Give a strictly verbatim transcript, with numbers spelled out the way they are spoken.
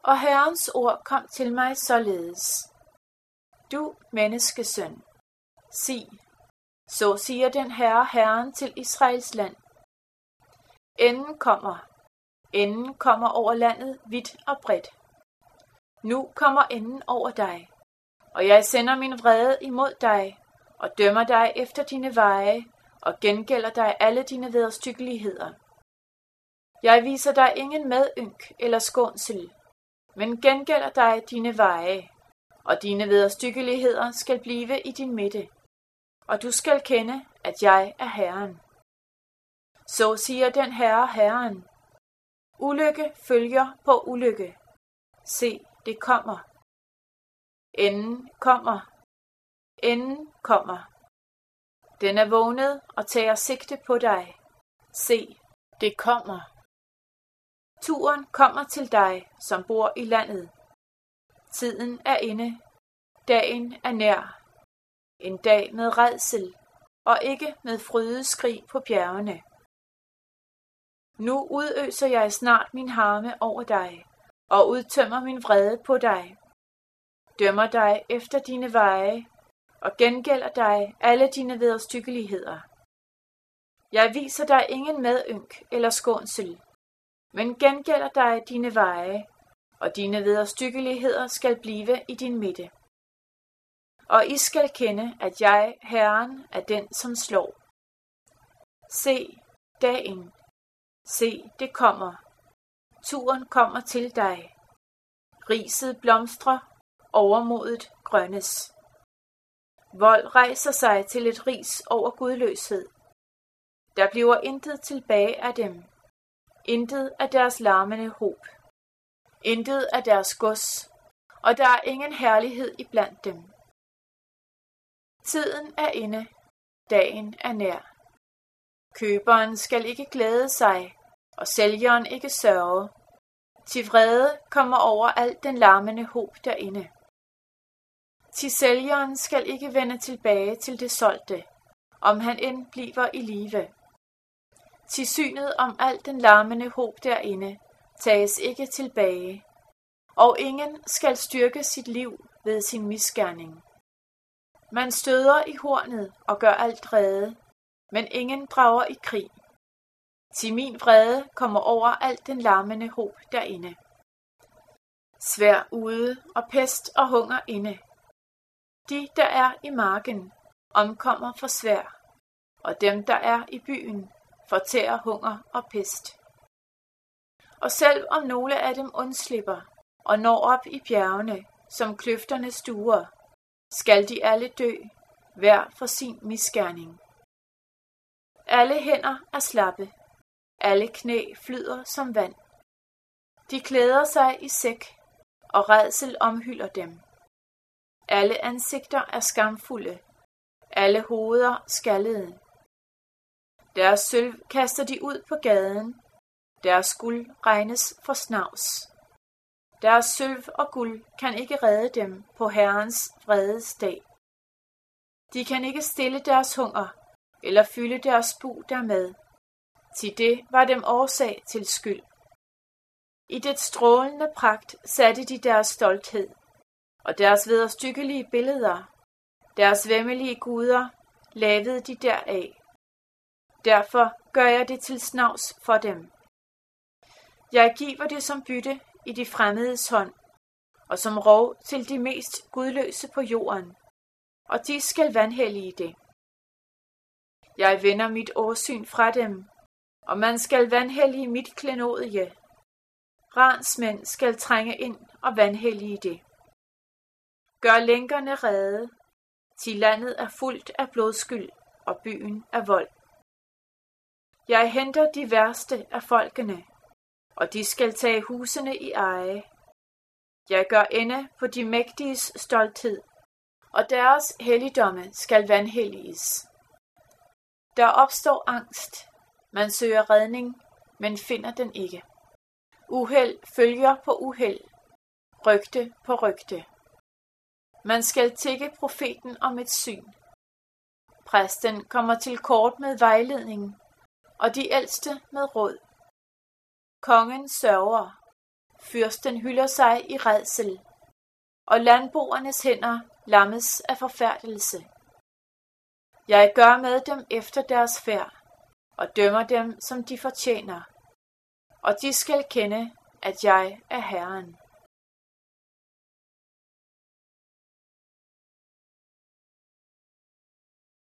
Og Herrens ord kom til mig således: Du menneskesøn, sig, så siger den Herre, Herren til Israels land. Enden kommer, enden kommer over landet vidt og bredt. Nu kommer enden over dig, og jeg sender min vrede imod dig, og dømmer dig efter dine veje, og gengælder dig alle dine vederstyggeligheder. Jeg viser dig ingen medynk eller skånsel, men gengælder dig dine veje, og dine vederstyggeligheder skal blive i din midte, og du skal kende, at jeg er Herren. Så siger den Herre, Herren: Ulykke følger på ulykke. Se, det kommer. Enden kommer. Enden kommer. Den er vågnet og tager sigte på dig. Se, det kommer. Turen kommer til dig, som bor i landet. Tiden er inde. Dagen er nær. En dag med rædsel, og ikke med frydeskrig på bjergene. Nu udøser jeg snart min harme over dig, og udtømmer min vrede på dig. Dømmer dig efter dine veje, og gengælder dig alle dine vederstyggeligheder. Jeg viser dig ingen medynk eller skånsel, men gengælder dig dine veje, og dine vederstyggeligheder skal blive i din midte. Og I skal kende, at jeg, Herren, er den, som slår. Se, dagen. Se, det kommer. Turen kommer til dig. Riset blomstrer, overmodet grønnes. Vold rejser sig til et ris over gudløshed. Der bliver intet tilbage af dem. Intet af deres larmende håb. Intet af deres gods, og der er ingen herlighed iblandt dem. Tiden er inde, dagen er nær. Køberen skal ikke glæde sig, og sælgeren ikke sørge. Til vrede kommer over alt den larmende håb derinde. Til sælgeren skal ikke vende tilbage til det solgte, om han end bliver i live. Til synet om alt den larmende håb derinde tages ikke tilbage, og ingen skal styrke sit liv ved sin misgerning. Man støder i hornet og gør alt rede, men ingen drager i krig. Til min vrede kommer over alt den larmende håb derinde. Svær ude og pest og hunger inde. De, der er i marken, omkommer for svær, og dem, der er i byen, fortærer hunger og pest. Og selv om nogle af dem undslipper og når op i bjergene, som kløfterne stuer, skal de alle dø, hver for sin misgerning. Alle hænder er slappe, alle knæ flyder som vand. De klæder sig i sæk, og rædsel omhylder dem. Alle ansigter er skamfulde, alle hoveder skaldede. Deres sølv kaster de ud på gaden, deres guld regnes for snavs. Deres sølv og guld kan ikke redde dem på Herrens vredes dag. De kan ikke stille deres hunger, eller fylde deres bu dermed. Til det var dem årsag til skyld. I det strålende pragt satte de deres stolthed, og deres vederstyggelige billeder, deres væmmelige guder, lavede de deraf. Derfor gør jeg det til snavs for dem. Jeg giver det som bytte i de fremmedes hånd, og som rov til de mest gudløse på jorden, og de skal vanhellige det. Jeg vender mit åsyn fra dem, og man skal vanhellige mit klenodie. Ransmænd skal trænge ind og vanhellige det. Gør lænkerne rede, til landet er fuldt af blodskyld, og byen af vold. Jeg henter de værste af folkene, og de skal tage husene i eje. Jeg gør ende på de mægtiges stolthed, og deres helligdomme skal vanhelliges. Der opstår angst, man søger redning, men finder den ikke. Uheld følger på uheld, rygte på rygte. Man skal tikke profeten om et syn. Præsten kommer til kort med vejledning, og de ældste med råd. Kongen sørger, fyrsten hylder sig i rædsel, og landboernes hænder lammes af forfærdelse. Jeg gør med dem efter deres færd, og dømmer dem, som de fortjener, og de skal kende, at jeg er Herren.